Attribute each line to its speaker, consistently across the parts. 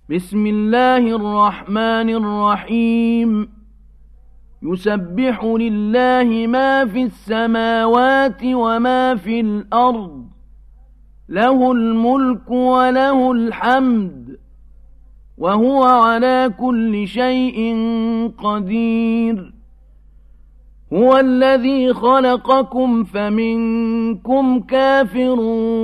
Speaker 1: بسم الله الرحمن الرحيم يسبح لله ما في السماوات وما في الأرض له الملك وله الحمد وهو على كل شيء قدير هو الذي خلقكم فمنكم كافر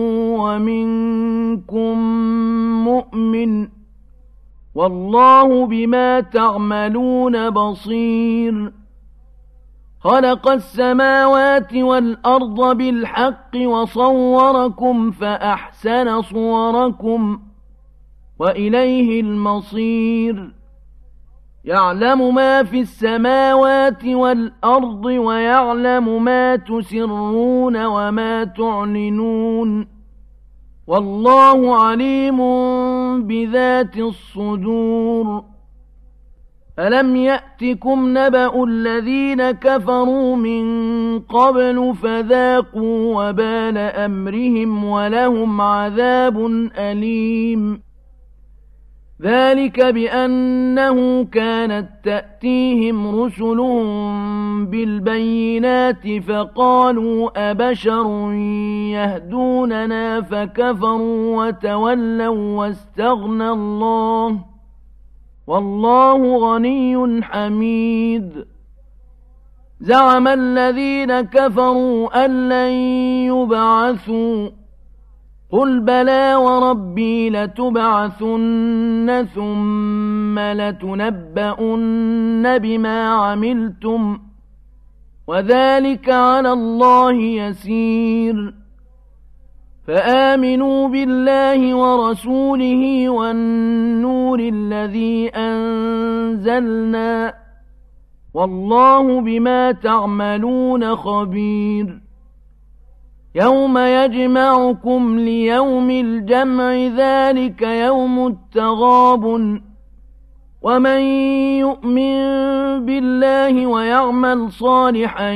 Speaker 1: ومنكم مؤمن والله بما تعملون بصير خلق السماوات والأرض بالحق وصوركم فأحسن صوركم وإليه المصير يعلم ما في السماوات والأرض ويعلم ما تسرون وما تعلنون والله عليم بذات الصدور ألم يأتكم نبأ الذين كفروا من قبل فذاقوا وبال أمرهم ولهم عذاب أليم ذلك بأنه كانت تأتيهم رسلهم بالبينات فقالوا أبشر يهدوننا فكفروا وتولوا واستغنى الله والله غني حميد زعم الذين كفروا أن لن يبعثوا قل بلى وربي لتبعثن ثم لتنبؤن بما عملتم وذلك على الله يسير فآمنوا بالله ورسوله والنور الذي أنزلنا والله بما تعملون خبير يوم يجمعكم ليوم الجمع ذلك يوم التغابن ومن يؤمن بالله ويعمل صالحا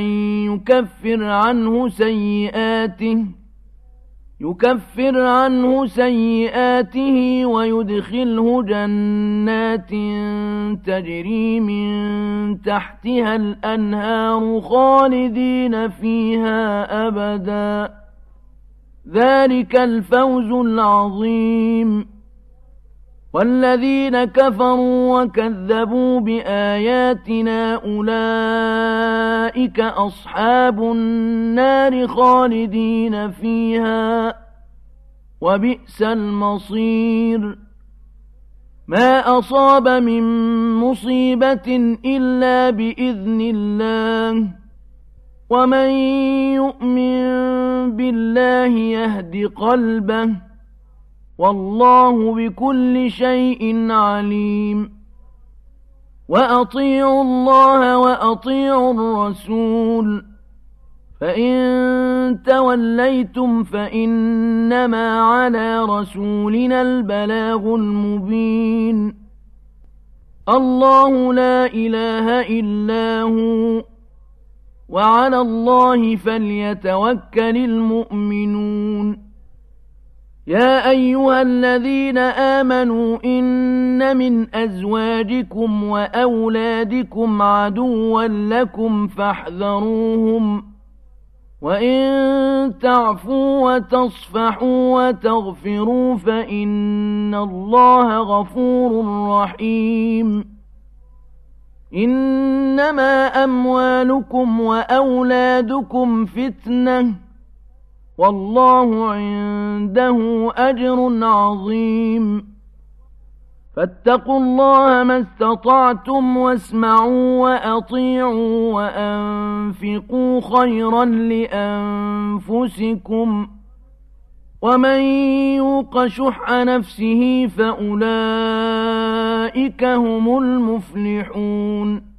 Speaker 1: يكفر عنه سيئاته ويدخله جنات تجري من تحتها الأنهار خالدين فيها أبدا ذلك الفوز العظيم والذين كفروا وكذبوا بآياتنا أولئك أصحاب النار خالدين فيها وبئس المصير ما أصاب من مصيبة إلا بإذن الله ومن يؤمن بالله يهد قلبه والله بكل شيء عليم وأطيعوا الله وأطيعوا الرسول فإن توليتم فإنما على رسولنا البلاغ المبين الله لا إله إلا هو وعلى الله فليتوكل المؤمنون يا أيها الذين آمنوا إن من أزواجكم وأولادكم عدوا لكم فاحذروهم وإن تعفوا وتصفحوا وتغفروا فإن الله غفور رحيم إنما أموالكم وأولادكم فتنة والله عنده أجر عظيم فاتقوا الله ما استطعتم واسمعوا وأطيعوا وأنفقوا خيرا لأنفسكم ومن يوق شح نفسه فأولئك هم المفلحون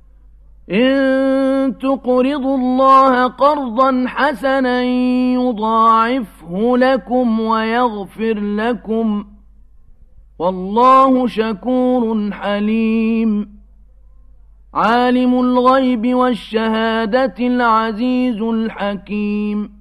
Speaker 1: إن تقرضوا الله قرضا حسنا يضاعفه لكم ويغفر لكم والله شكور حليم عالم الغيب والشهادة العزيز الحكيم